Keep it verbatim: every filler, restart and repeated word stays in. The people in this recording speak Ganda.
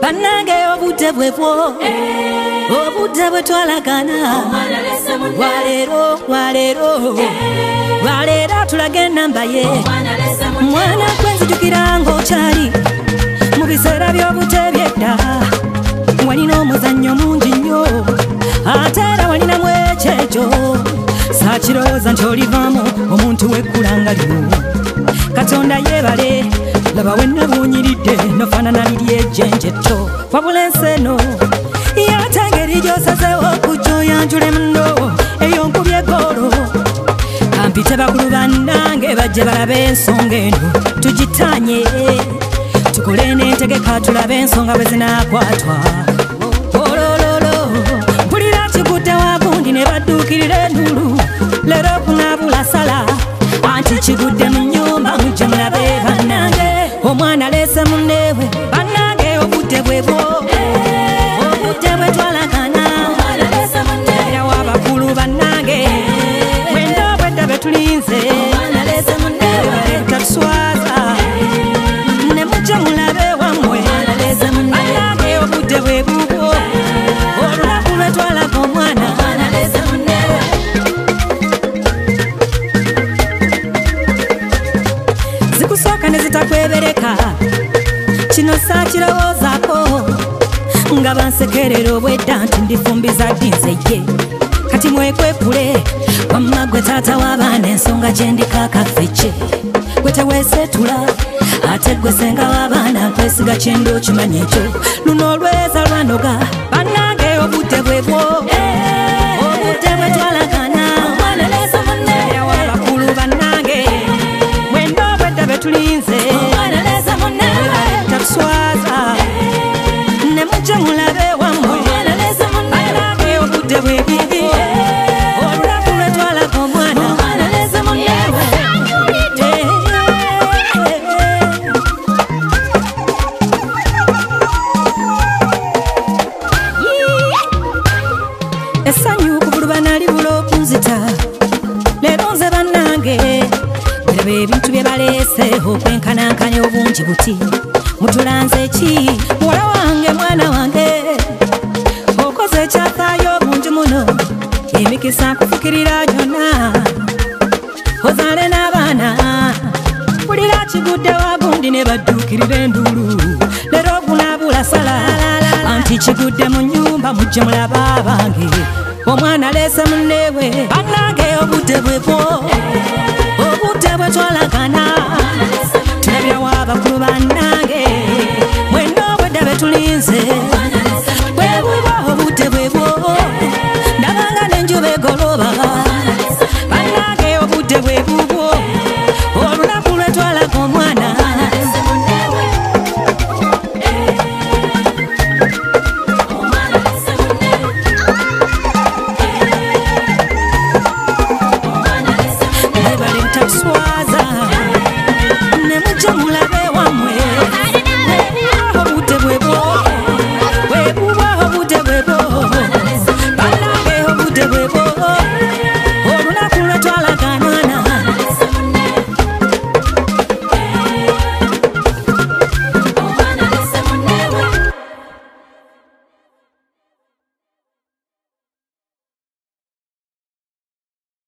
Bannange obudde bwebwo obudde bwe twalagana walero walero walero tulage ennamba ye mwana gwenzijukira ng'okyali mu biseera by'obute by'edda walina omuzannyo mungi nnyo ate era walinamu ekyejo saakirowooza nti olivaamu omuntu w'ekkulanga lino Katonda yeebale laba wenna buunyiridde nofaanana liri ejjenje etto wabula ensi eno yate engeri gy'osazeewo okujja oyanjule muno eyo nkubye egoolo kampite bakulu bannange bajje balabe ensonga eno tugitaanye tukole n'entegeka tulabe ensonga bwe zinaakwatwa olololo mpulira kigudde wagundi ne badduukirira enduulu leero kunaabula sala anti kigudde mu nnyumba mujje mulabe bannange omwana aleese munneewe bannange obudde bwebwo obudde bwe twalagana era w'abakulu bannange mwenda obwedda be tulinze tatuswaza ne mujje mulabe wammwe bannange obudde bwebubwo olunaku lwe twalaga omwana zikusooka ne zitakwebereka kino saakirowoozaako nga bansekerera obwedda nti ndifumbiza ddinze ye kati mwekwekule wamma gwe taata w'abaana ensonga gye ndikaakaffekye gwe teweeseetula ate gwe senga w'abaana nkwesiga kyendo okimanya ekyo luno olweza lwanoga bannange obudde bwebwo obudde bwe twalagana era w'abakulu bannange mwenda obwedda be tulinze tatuswaza ne mujje mulabe wammwe bannange obudde bwebubi olunaku lwe twalaga omwana essanyu kubulubana libula okunzita leero nze bannange biraba ebintu bye baleese okwenkanankanya obungi buti mutulanze ki muwala wange mwana wange okoze ekyafaayo obungi muno emikisa kufukirira gyonna ozaale n'abaana mpulira kigudde wagundi ne badduukirira enduulu leero ogunaabula sala anti kigudde mu nnyumba mujje mulaba abange omwana aleese munneewe bannange obudde bwebwo obudde bwe twalagana tulabira w'abakulu banna